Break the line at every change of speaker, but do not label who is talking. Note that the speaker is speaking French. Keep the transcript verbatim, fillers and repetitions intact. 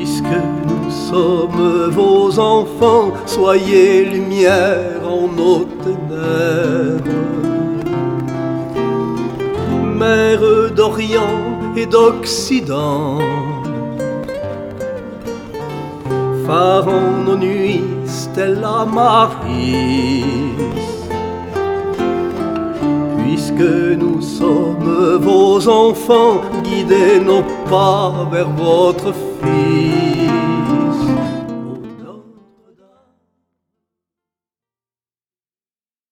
Puisque nous sommes vos enfants, soyez lumière en nos ténèbres. Mère d'Orient et d'Occident, phare en nos nuits, Stella Maris. Puisque nous sommes vos enfants, guidez nos pas vers votre Fils.